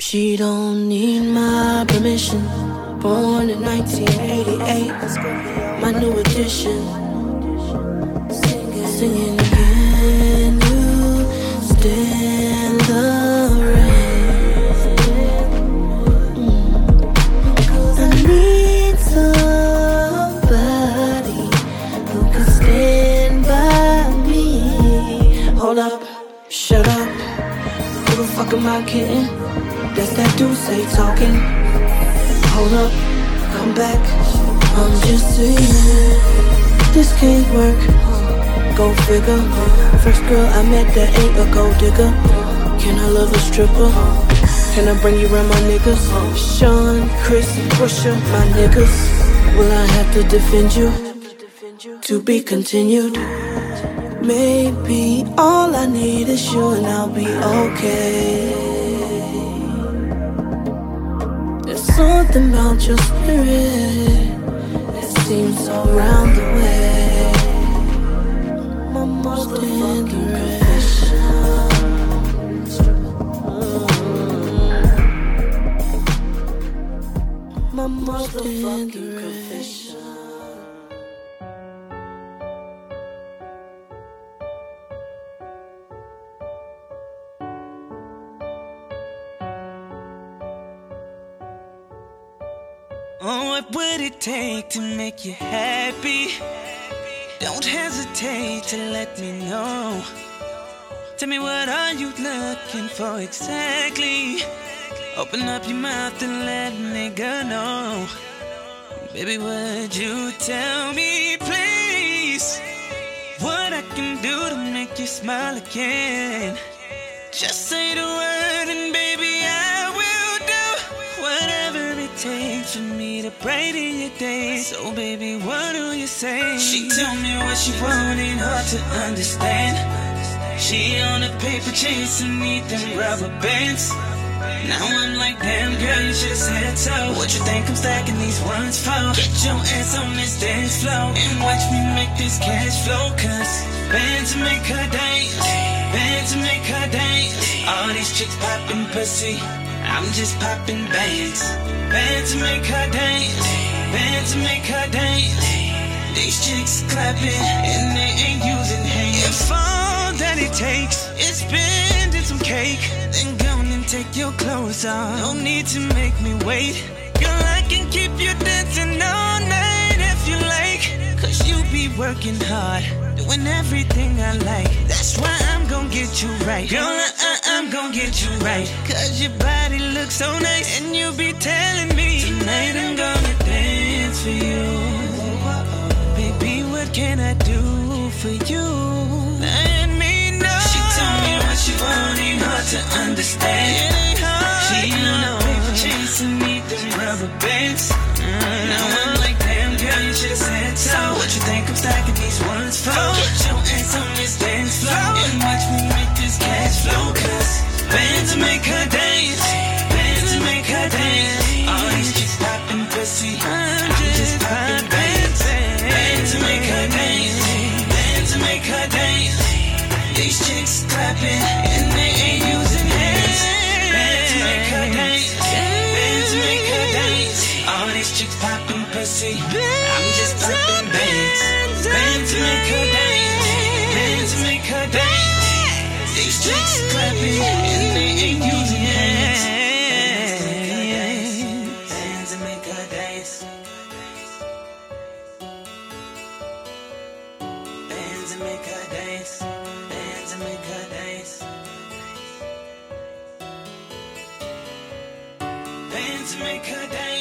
She don't need my permission. Born in 1988, my new edition. Singing again, you stand the rain. I need somebody who can stand by me. Hold up, shut up. Who the fuck am I kidding? That's that Duce talking. Hold up, come back. I'm just saying, this can't work. Go figure. First girl I met that ain't a gold digger. Can I love a stripper? Can I bring you around my niggas? Sean, Chris, Pusha, my niggas. Will I have to defend you? To be continued. Maybe all I need is you and I'll be okay. There's something about your spirit that seems so round the way. My motherfucking confession. My motherfucking confession. Oh, what would it take to make you happy? Don't hesitate to let me know. Tell me, what are you looking for exactly? Open up your mouth and let a nigga know. Baby, would you tell me, please, what I can do to make you smile again? Just say the word and baby, I will do whatever it takes for me to brighten your day. So baby, what do you say? She tell me what she want, ain't hard to understand. She on a paper chase and need them rubber bands. Now I'm like, damn girl, you just said so. What you think I'm stacking these ones for? Get your ass on this dance floor and watch me make this cash flow. Cause bands make her dance, bands make her dance. All these chicks popping pussy, I'm just popping bands. Bands make her dance, bands make her dance. These chicks clapping and they ain't using hands. If all that it takes is spending some cake, then go and take your clothes off. No need to make me wait. Girl, I can keep you dancing all night if you like. Cause you be working hard, doing everything I like. That's why I'm gon' get you right. Girl, I'm gon' get you right. Cause your body looks so nice and you be telling me tonight I'm gonna dance for you. Baby, what can I do for you? Let me know. She told me what she want, ain't hard to understand. She on a paper chasing me, them rubber bands. Now I'm like, damn girl, you just said so. What you think I'm stacking these ones for? Get your ass on this dance floor and watch me make this cash flow. Cause bands make her dance, bands make her dance. All these chicks popping pussy, I'm just popping bands. Bands make her dance, bands make her dance. These chicks clapping and they ain't using hands. Bands make her dance, bands make her dance. All these chicks popping pussy, I'm just popping bands. Bands make her dance, bands make her dance. These chicks clapping and they ain't using hands. Bands make her dance. Bands make her dance. Bands make her dance. Bands make her dance.